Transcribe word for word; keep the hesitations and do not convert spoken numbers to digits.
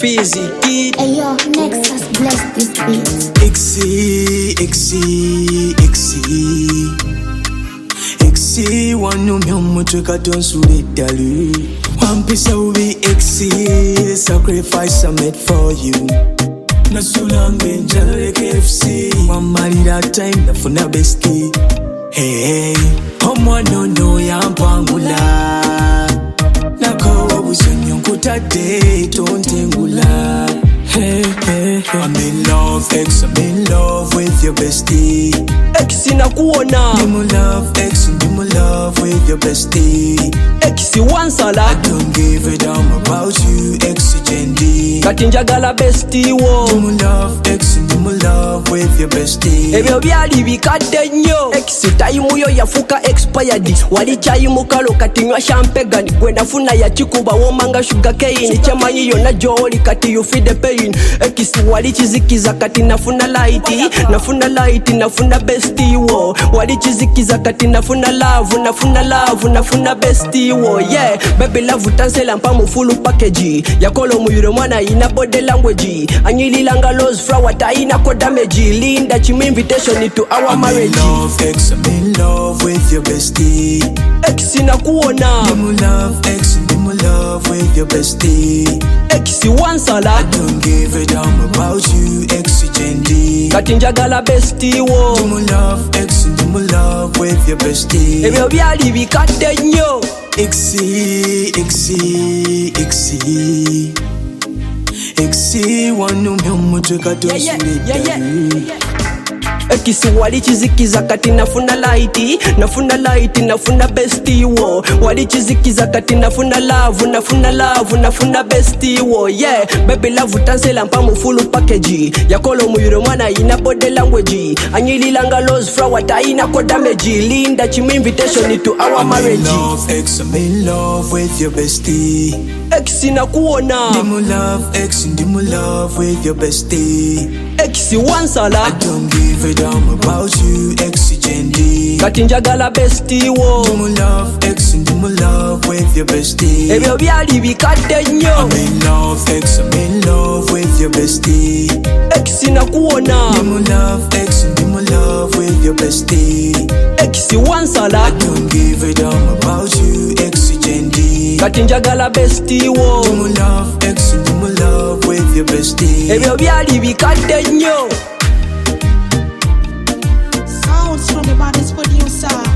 Fizzy Kid. Hey yo, Nexus bless this beat. Exi, exi, exi, exi. One no me omo tweka tonsule dalu. One piece will be exi. Sacrifice I made for you. Na sulange njale K F C. One mali that time na funa bestie. Hey, omo no no yampangula. Nako wabusonyo nkutade tontengula. Hey, hey, hey. I'm in love, ex, I'm in love with your bestie. Ex inakuona. Dimu love, ex, dimu love with your bestie. Ex wansala. I don't give a damn about you, ex Jendi. Kati njagala bestie wo. Dimu love, ex, dimu love with your bestie. Ebyo byali bikadde nnyo. Ex time yo yafuka expired. Wali chayi mukalo kati nywa champagne. Gwenda funa ya chikuba womanga sugar cane. Chamanyi yona joli kati you feed the pain. Ekisi wali chizikiza kati nafuna lighti. Nafuna lighti, nafuna bestie wo. Wali chizikiza kati nafuna love. Nafuna love, nafuna bestie wo. Yeah, baby love utansela mpamu full package. Yakolo muyure mwana ina body language. Anyililanga rose flower ta ina ko damage. Linda chimi invitation to our marriage. I'm in love, ex, I'm in love with your bestie. Ex inakuona. Dimu love, ex, dimu love with your bestie. Ex wansala. I don't give a damn about you, ex Jendi. Kati njagala bestie wo. Dimu love, ex, dimu love with your bestie. Ebyo byali bikadde nnyo. Exi, exi, exi, exi. Wanu me omo tweka tonsule dalu. Ekisi wali chizikiza kati nafuna lighti. Nafuna lighti, nafuna bestie wo. Wali chizikiza kati nafuna love. Nafuna love, nafuna bestie wo. Yeah, baby love utansela mpamu full package. Yakolo muyure mwana ina body language. Anyililanga rose flower ta ina ko damage. Linda chimi invitation to our I'm marriage. in love, ex, I'm in love with your bestie. Ex inakuona. Dimu love, ex, dimu love with your bestie. Ex wansala. I don't give a damn about you, ex Jendi. Kati njagala bestie wo. Dimu love, ex, dimu love with your bestie. Ebyo byali bikadde nnyo. I'm in love, ex, I'm in love with your bestie. Ex inakuona. Dimu love, ex, dimu love with your bestie. Ex wansala. I don't give a damn about you, ex Jendi. Kati njagala bestie wo. Dimu love, ex, dimu love with your bestie. Ebyo byali bikadde nnyo. Sounds from the baddest producer.